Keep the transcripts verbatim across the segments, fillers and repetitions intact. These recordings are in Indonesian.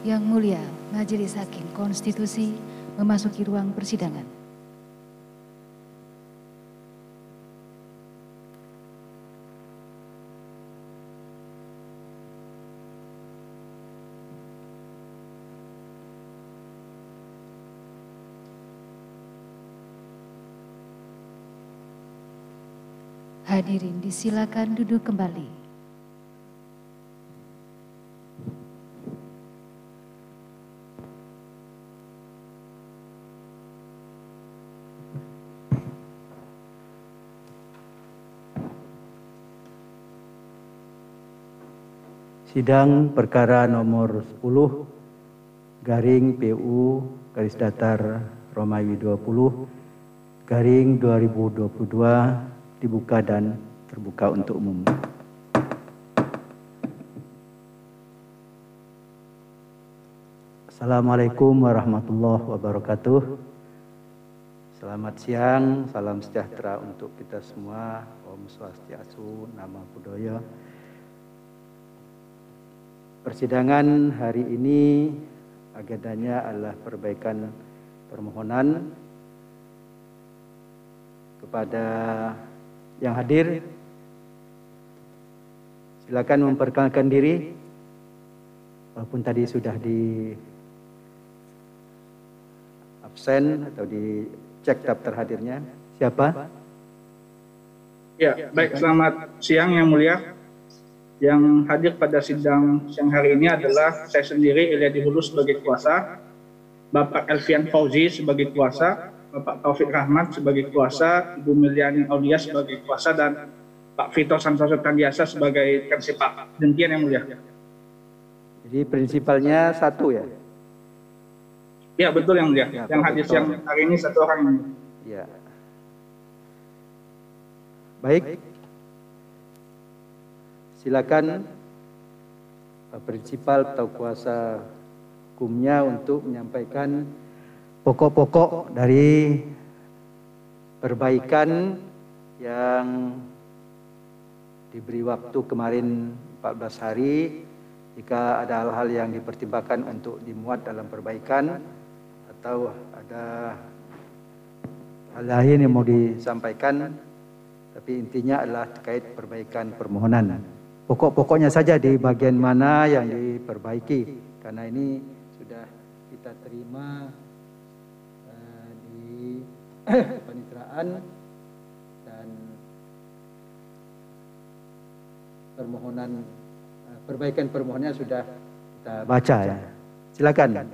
Yang Mulia Majelis Hakim Konstitusi memasuki ruang persidangan. Hadirin disilakan duduk kembali. Sidang perkara nomor sepuluh garing P U garis datar Romawi dua puluh garing dua ribu dua puluh dua dibuka dan terbuka untuk umum. Assalamualaikum warahmatullahi wabarakatuh. Selamat siang, salam sejahtera untuk kita semua. Om Swastiastu, Namo Buddhaya. Persidangan hari ini agendanya adalah perbaikan permohonan kepada yang hadir. Silakan memperkenalkan diri, walaupun tadi sudah di absen atau dicek daftar hadirnya. Siapa? Ya, baik. Selamat siang Yang Mulia. Yang hadir pada sidang siang hari ini adalah saya sendiri, Ilyadi Hulu sebagai kuasa, Bapak Elvian Fauzi sebagai kuasa, Bapak Taufik Rahmat sebagai kuasa, Ibu Miliani Aulia sebagai kuasa, dan Pak Vito Santoso Tandiasa sebagai prinsipal. Demikian Yang Mulia. Jadi prinsipalnya satu ya? Ya, betul Yang Mulia. Ya, yang hadir siang hari ini satu orang. Yang Mulia. Ya. Baik. Silakan Pak Prinsipal atau kuasa hukumnya untuk menyampaikan pokok-pokok dari perbaikan yang diberi waktu kemarin empat belas hari. Jika ada hal-hal yang dipertimbangkan untuk dimuat dalam perbaikan atau ada hal lain yang mau disampaikan, tapi intinya adalah terkait perbaikan permohonan. Pokok-pokoknya saja di bagian mana yang diperbaiki, karena ini sudah kita terima uh, di paniteraan dan permohonan uh, perbaikan permohonannya sudah kita baca ya. Silakan.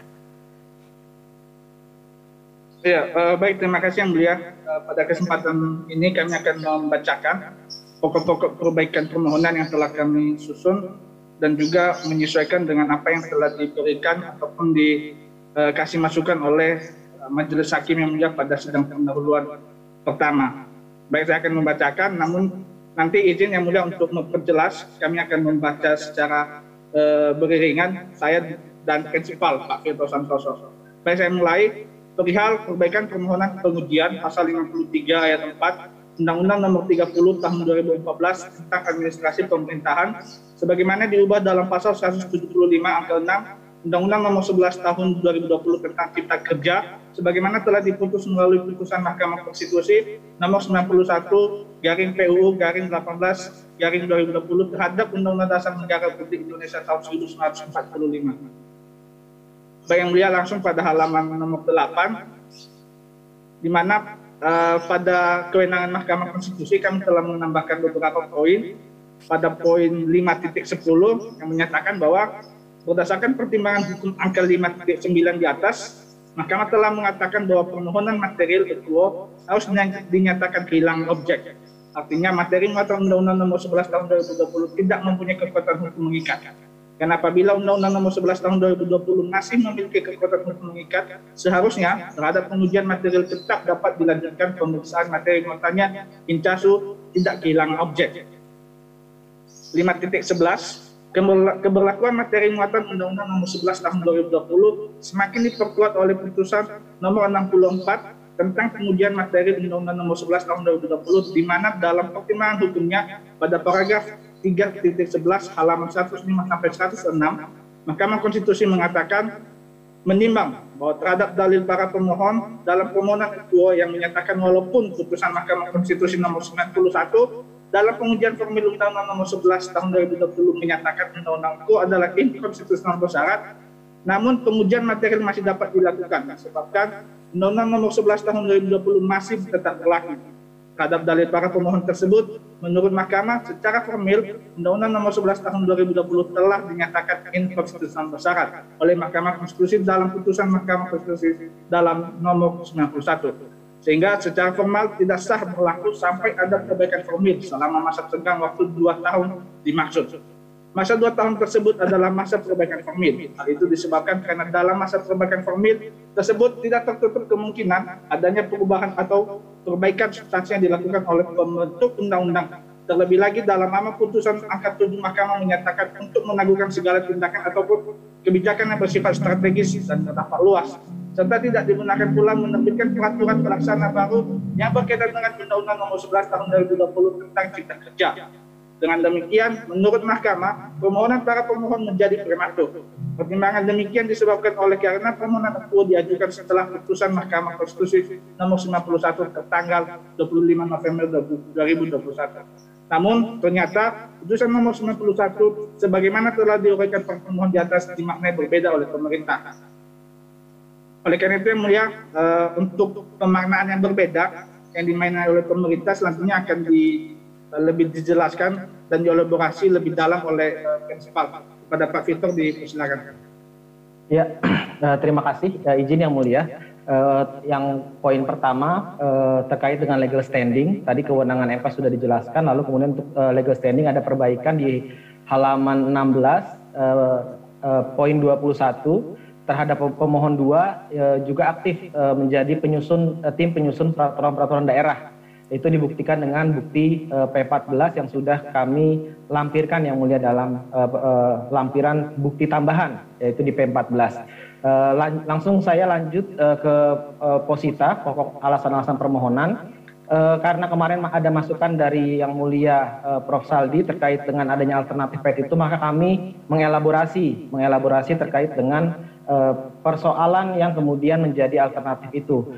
Ya, uh, baik, terima kasih Yang Mulia. Uh, pada kesempatan ini kami akan membacakan pokok-pokok perbaikan permohonan yang telah kami susun dan juga menyesuaikan dengan apa yang telah diberikan ataupun dikasih masukan oleh Majelis Hakim Yang Mulia pada sidang pendahuluan pertama. Baik, saya akan membacakan, namun nanti izin Yang Mulia untuk memperjelas, kami akan membaca secara uh, beriringan, saya dan prinsipal Pak Vito Santoso. Baik, saya mulai. Perihal perbaikan permohonan pengujian pasal lima puluh tiga ayat empat Undang-Undang Nomor tiga puluh Tahun dua ribu empat belas tentang Administrasi Pemerintahan sebagaimana diubah dalam pasal seratus tujuh puluh lima angka enam Undang-Undang Nomor sebelas Tahun dua ribu dua puluh tentang Cipta Kerja sebagaimana telah diputus melalui putusan Mahkamah Konstitusi Nomor sembilan puluh satu garing P U U garing delapan belas garing dua ribu dua puluh terhadap Undang-Undang Dasar Negara Republik Indonesia tahun seribu sembilan ratus empat puluh lima. Baik Yang Mulia, langsung pada halaman nomor delapan, di mana uh, pada kewenangan Mahkamah Konstitusi kami telah menambahkan beberapa poin. Pada poin lima titik sepuluh yang menyatakan bahwa berdasarkan pertimbangan hukum angka lima titik sembilan di atas, Mahkamah telah mengatakan bahwa permohonan material equo harus dinyatakan kehilangan objek. Artinya materi muatan Undang-Undang Nomor sebelas Tahun dua ribu dua puluh tidak mempunyai kekuatan hukum mengikat. Dan apabila Undang-Undang Nomor sebelas Tahun dua ribu dua puluh masih memiliki kekuatan hukum mengikat, seharusnya terhadap pengujian material tetap dapat dilanjutkan pemeriksaan materi muatannya incasu tidak kehilangan objek. lima titik sebelas Keberlakuan materi muatan Undang-Undang Nomor sebelas Tahun dua ribu dua puluh semakin diperkuat oleh putusan Nomor enam puluh empat tentang pengujian materi Undang-Undang Nomor sebelas Tahun dua ribu dua puluh, di mana dalam pertimbangan hukumnya pada paragraf tiga titik sebelas halaman seratus lima sampai seratus enam Mahkamah Konstitusi mengatakan menimbang bahwa terhadap dalil para pemohon dalam permohonan kedua yang menyatakan walaupun putusan Mahkamah Konstitusi nomor sembilan puluh satu dalam pengujian formil Undang-Undang nomor sebelas tahun dua ribu dua puluh menyatakan undang-undang itu adalah inkonstitusional bersyarat, namun pengujian material masih dapat dilakukan disebabkan Undang-Undang nomor sebelas tahun dua ribu dua puluh masih tetap berlaku. Terhadap dalil para pemohon tersebut, menurut Mahkamah secara formil Undang-Undang nomor sebelas tahun dua ribu dua puluh telah dinyatakan inkonstitusional bersyarat oleh Mahkamah Konstitusi dalam putusan Mahkamah Konstitusi dalam nomor sembilan puluh satu. Sehingga secara formal tidak sah berlaku sampai ada perbaikan formil selama masa tenggang waktu dua tahun dimaksud. Masa dua tahun tersebut adalah masa perbaikan formil. Hal itu disebabkan karena dalam masa perbaikan formil tersebut tidak tertutup kemungkinan adanya perubahan atau perbaikan substansi yang dilakukan oleh pembentuk undang-undang. Terlebih lagi dalam amar putusan angka tujuh Mahkamah menyatakan untuk menangguhkan segala tindakan ataupun kebijakan yang bersifat strategis dan berdampak luas, serta tidak digunakan pula menerbitkan peraturan pelaksana baru yang berkaitan dengan Undang-Undang nomor sebelas tahun dua ribu dua puluh tentang Cipta Kerja. Dengan demikian, menurut Mahkamah, permohonan para pemohon menjadi prematur. Pertimbangan demikian disebabkan oleh karena permohonan akuo diajukan setelah putusan Mahkamah Konstitusi nomor sembilan puluh satu tertanggal dua puluh lima November dua ribu dua puluh satu. Namun, ternyata putusan nomor sembilan puluh satu sebagaimana telah diuraikan pemohon di atas dimaknai berbeda oleh pemerintah. Oleh karena itu, yang mulia, uh, untuk pemaknaan yang berbeda yang dimainkan oleh pemerintah selanjutnya akan di, uh, lebih dijelaskan dan dielaborasi lebih dalam oleh uh, prinsipal. Kepada Pak Victor dipersilakan. Ya, uh, terima kasih. Uh, izin yang mulia. Uh, yang poin pertama uh, terkait dengan legal standing. Tadi kewenangan M K sudah dijelaskan. Lalu kemudian untuk uh, legal standing ada perbaikan di halaman enam belas uh, uh, poin dua puluh satu. Terhadap pemohon dua e, juga aktif e, menjadi penyusun e, tim penyusun peraturan-peraturan daerah. Itu dibuktikan dengan bukti e, P empat belas yang sudah kami lampirkan yang mulia dalam e, e, lampiran bukti tambahan, yaitu di P empat belas. E, lang langsung saya lanjut e, ke e, posita, pokok alasan-alasan permohonan. E, karena kemarin ada masukan dari yang mulia e, Profesor Saldi terkait dengan adanya alternatif pet itu, maka kami mengelaborasi, mengelaborasi terkait dengan persoalan yang kemudian menjadi alternatif itu.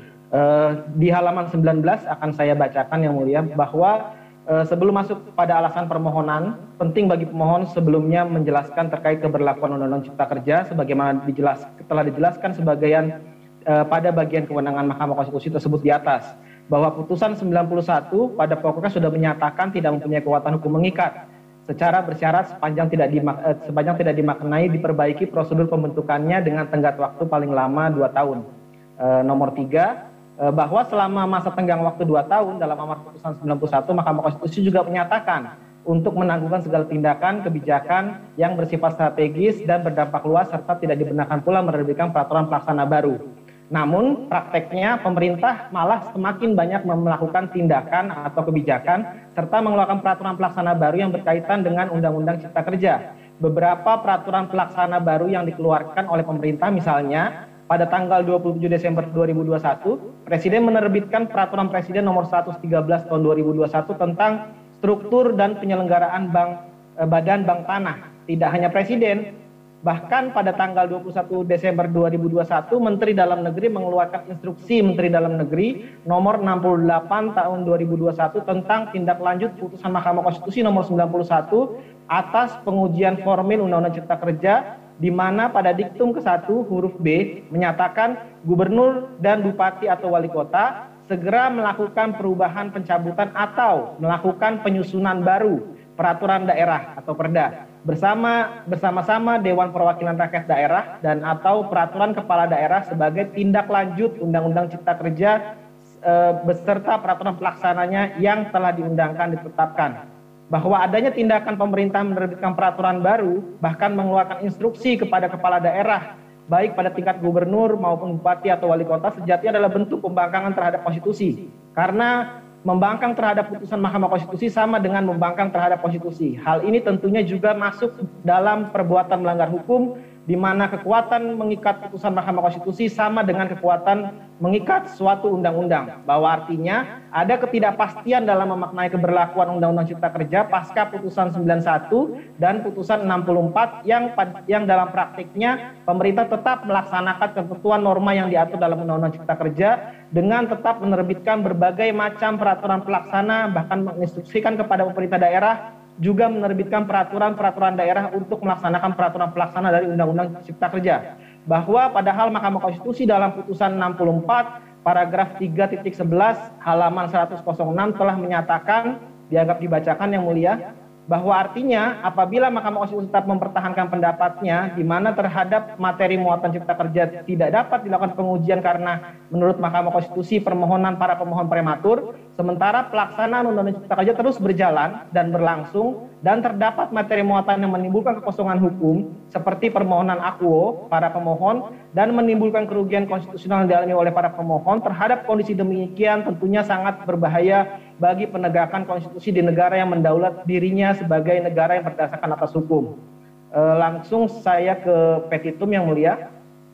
Di halaman sembilan belas akan saya bacakan yang mulia bahwa sebelum masuk pada alasan permohonan, penting bagi pemohon sebelumnya menjelaskan terkait keberlakuan Undang-Undang Cipta Kerja sebagaimana dijelas, telah dijelaskan sebagian pada bagian kewenangan Mahkamah Konstitusi tersebut di atas, bahwa putusan sembilan puluh satu pada pokoknya sudah menyatakan tidak mempunyai kekuatan hukum mengikat secara bersyarat sepanjang tidak dimak eh, sepanjang tidak dimaknai diperbaiki prosedur pembentukannya dengan tenggat waktu paling lama dua tahun. E, nomor tiga, e, bahwa selama masa tenggang waktu dua tahun dalam amar putusan sembilan puluh satu Mahkamah Konstitusi juga menyatakan untuk menangguhkan segala tindakan kebijakan yang bersifat strategis dan berdampak luas serta tidak dibenarkan pula menerbitkan peraturan pelaksana baru. Namun prakteknya pemerintah malah semakin banyak melakukan tindakan atau kebijakan serta mengeluarkan peraturan pelaksana baru yang berkaitan dengan Undang-Undang Cipta Kerja. Beberapa peraturan pelaksana baru yang dikeluarkan oleh pemerintah, misalnya pada tanggal dua puluh tujuh Desember dua ribu dua puluh satu, Presiden menerbitkan peraturan Presiden nomor seratus tiga belas tahun dua ribu dua puluh satu tentang struktur dan penyelenggaraan bank, eh, badan bank tanah. Tidak hanya Presiden, bahkan pada tanggal dua puluh satu Desember dua ribu dua puluh satu, Menteri Dalam Negeri mengeluarkan instruksi Menteri Dalam Negeri nomor enam puluh delapan tahun dua ribu dua puluh satu tentang tindak lanjut putusan Mahkamah Konstitusi nomor sembilan puluh satu atas pengujian formil Undang-Undang Cipta Kerja, di mana pada diktum ke satu huruf B menyatakan gubernur dan bupati atau wali kota segera melakukan perubahan pencabutan atau melakukan penyusunan baru peraturan daerah atau perda bersama bersama-sama Dewan Perwakilan Rakyat Daerah dan atau peraturan kepala daerah sebagai tindak lanjut Undang-Undang Cipta Kerja e, beserta peraturan pelaksananya yang telah diundangkan ditetapkan. Bahwa adanya tindakan pemerintah menerbitkan peraturan baru bahkan mengeluarkan instruksi kepada kepala daerah baik pada tingkat gubernur maupun bupati atau wali kota sejatinya adalah bentuk pembangkangan terhadap konstitusi, karena membangkang terhadap putusan Mahkamah Konstitusi sama dengan membangkang terhadap konstitusi. Hal ini tentunya juga masuk dalam perbuatan melanggar hukum di mana kekuatan mengikat putusan Mahkamah Konstitusi sama dengan kekuatan mengikat suatu undang-undang, bahwa artinya ada ketidakpastian dalam memaknai keberlakuan Undang-Undang Cipta Kerja pasca putusan sembilan puluh satu dan putusan enam puluh empat yang yang dalam praktiknya pemerintah tetap melaksanakan ketentuan norma yang diatur dalam Undang-Undang Cipta Kerja dengan tetap menerbitkan berbagai macam peraturan pelaksana, bahkan menginstruksikan kepada pemerintah daerah juga menerbitkan peraturan-peraturan daerah untuk melaksanakan peraturan pelaksana dari Undang-Undang Cipta Kerja. Bahwa padahal Mahkamah Konstitusi dalam putusan enam puluh empat paragraf tiga titik sebelas halaman seratus enam telah menyatakan, dianggap dibacakan yang mulia, bahwa artinya apabila Mahkamah Konstitusi tetap mempertahankan pendapatnya di mana terhadap materi muatan Cipta Kerja tidak dapat dilakukan pengujian karena menurut Mahkamah Konstitusi permohonan para pemohon prematur, sementara pelaksanaan Undang-Undang Cipta Kerja terus berjalan dan berlangsung dan terdapat materi muatan yang menimbulkan kekosongan hukum seperti permohonan akuo para pemohon dan menimbulkan kerugian konstitusional yang dialami oleh para pemohon, terhadap kondisi demikian tentunya sangat berbahaya bagi penegakan konstitusi di negara yang mendaulat dirinya sebagai negara yang berdasarkan atas hukum. E, langsung saya ke petitum yang mulia.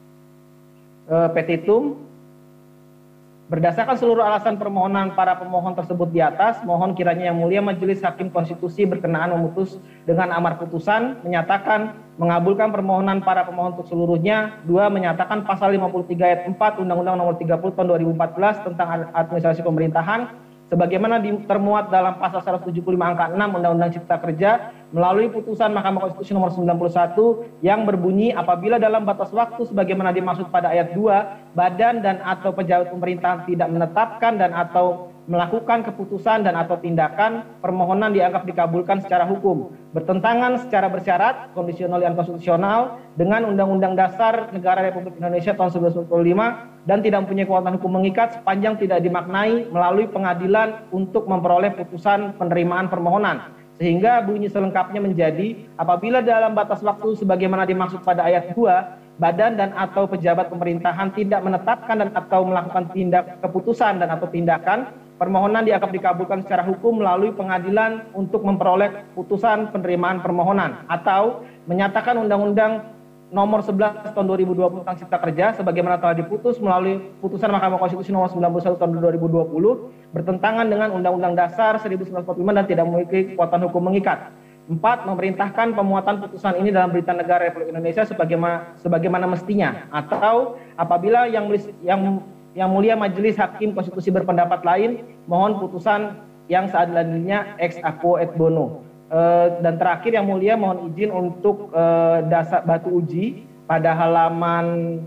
E, petitum, berdasarkan seluruh alasan permohonan para pemohon tersebut di atas, mohon kiranya yang mulia Majelis Hakim Konstitusi berkenaan memutus dengan amar putusan, menyatakan mengabulkan permohonan para pemohon untuk seluruhnya. Dua, menyatakan pasal lima puluh tiga ayat empat Undang-Undang Nomor tiga puluh Tahun dua ribu empat belas tentang administrasi pemerintahan sebagaimana termuat dalam pasal seratus tujuh puluh lima angka enam Undang-Undang Cipta Kerja melalui putusan Mahkamah Konstitusi nomor sembilan puluh satu yang berbunyi apabila dalam batas waktu sebagaimana dimaksud pada ayat dua, badan dan atau pejabat pemerintahan tidak menetapkan dan atau melakukan keputusan dan atau tindakan, permohonan dianggap dikabulkan secara hukum, bertentangan secara bersyarat, kondisional dan konstitusional dengan Undang-Undang Dasar Negara Republik Indonesia tahun seribu sembilan ratus empat puluh lima dan tidak mempunyai kekuatan hukum mengikat sepanjang tidak dimaknai melalui pengadilan untuk memperoleh putusan penerimaan permohonan. Sehingga bunyi selengkapnya menjadi apabila dalam batas waktu sebagaimana dimaksud pada ayat dua, badan dan atau pejabat pemerintahan tidak menetapkan dan atau melakukan tindak keputusan dan atau tindakan, permohonan dianggap dikabulkan secara hukum melalui pengadilan untuk memperoleh putusan penerimaan permohonan, atau menyatakan Undang-Undang Nomor sebelas Tahun dua ribu dua puluh tentang Cipta Kerja sebagaimana telah diputus melalui putusan Mahkamah Konstitusi Nomor sembilan puluh satu Tahun dua ribu dua puluh bertentangan dengan Undang-Undang Dasar seribu sembilan ratus empat puluh lima dan tidak memiliki kekuatan hukum mengikat. Empat, memerintahkan pemuatan putusan ini dalam Berita Negara Republik Indonesia sebagaimana sebagaimana mestinya, atau apabila yang yang yang mulia Majelis Hakim Konstitusi berpendapat lain, mohon putusan yang seadil-adilnya ex aequo et bono. Uh, dan terakhir yang mulia mohon izin untuk uh, dasar batu uji pada halaman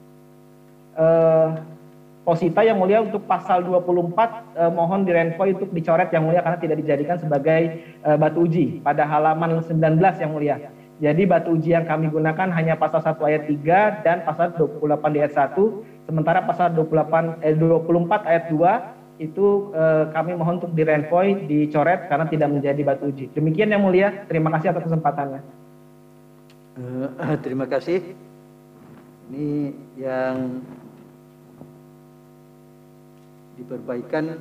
uh, posita yang mulia untuk pasal dua puluh empat uh, mohon direnvoy untuk dicoret yang mulia karena tidak dijadikan sebagai uh, batu uji pada halaman sembilan belas yang mulia. Jadi batu uji yang kami gunakan hanya pasal satu ayat tiga dan pasal dua puluh delapan di ayat satu, sementara pasal dua puluh delapan eh, dua puluh empat ayat dua itu eh, kami mohon untuk direnvoy, dicoret karena tidak menjadi batu uji. Demikian yang mulia, terima kasih atas kesempatannya. Uh, terima kasih. Ini yang diperbaikan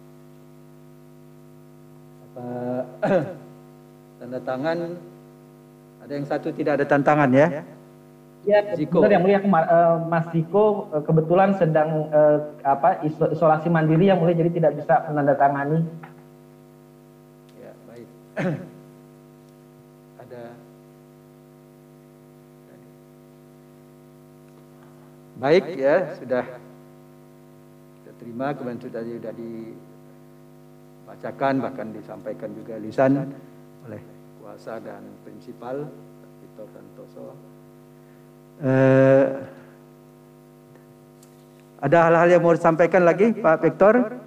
apa tanda tangan, ada yang satu tidak ada tantangan ya. Ya, benar yang mulia, uh, Mas Ziko uh, kebetulan sedang uh, apa isolasi mandiri yang mulia, jadi tidak bisa menandatangani. Ya, baik. Ada. Baik ya, sudah kita terima, kemudian sudah sudah dibacakan bahkan disampaikan juga lisan oleh kuasa dan prinsipal Victor Santoso. Uh, ada hal-hal yang mau disampaikan lagi Pak Victor?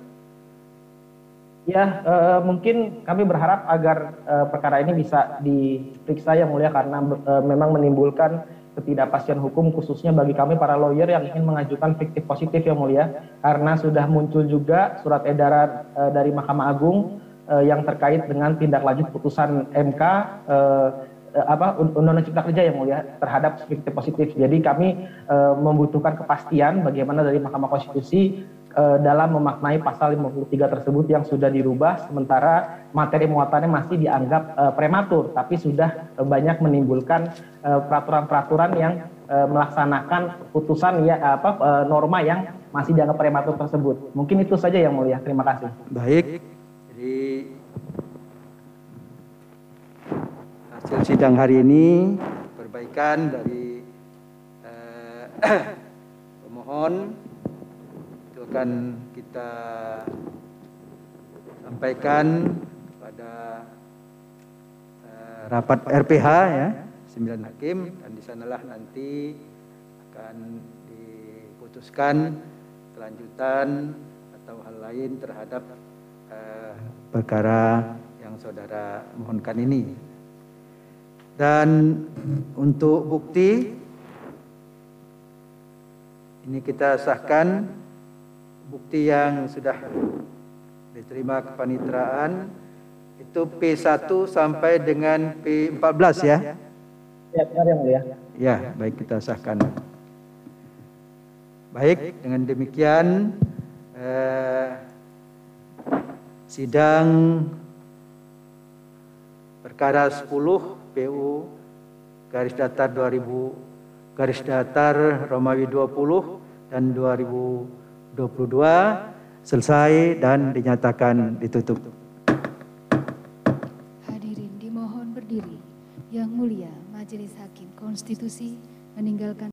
Ya, uh, mungkin kami berharap agar uh, perkara ini bisa diperiksa yang mulia karena uh, memang menimbulkan ketidakpastian hukum khususnya bagi kami para lawyer yang ingin mengajukan fiktif positif yang mulia, karena sudah muncul juga surat edaran uh, dari Mahkamah Agung uh, yang terkait dengan tindak lanjut putusan M K uh, apa Undang-Undang Cipta Kerja yang mulia terhadap fiktif positif. Jadi kami e, membutuhkan kepastian bagaimana dari Mahkamah Konstitusi eh, dalam memaknai pasal lima puluh tiga tersebut yang sudah dirubah, sementara materi muatannya masih dianggap eh, prematur, tapi sudah eh, banyak menimbulkan eh, peraturan-peraturan yang eh, melaksanakan putusan ya apa eh, norma yang masih dianggap prematur tersebut. Mungkin itu saja Yang Mulia. Terima kasih. Baik, jadi hasil sidang hari ini perbaikan dari eh, pemohon itu akan kita sampaikan pada eh, rapat R P H ya, sembilan hakim, dan di sanalah nanti akan diputuskan kelanjutan atau hal lain terhadap eh, perkara yang saudara mohonkan ini. Dan untuk bukti ini kita sahkan bukti yang sudah diterima kepanitraan itu P satu sampai dengan P empat belas ya. Ya, benar Yang Mulia. Ya, baik, kita sahkan. Baik, dengan demikian eh, sidang perkara sepuluh P U garis datar dua ribu garis datar Romawi dua puluh dan dua ribu dua puluh dua selesai dan dinyatakan ditutup. Hadirin dimohon berdiri. Yang Mulia Majelis Hakim Konstitusi meninggalkan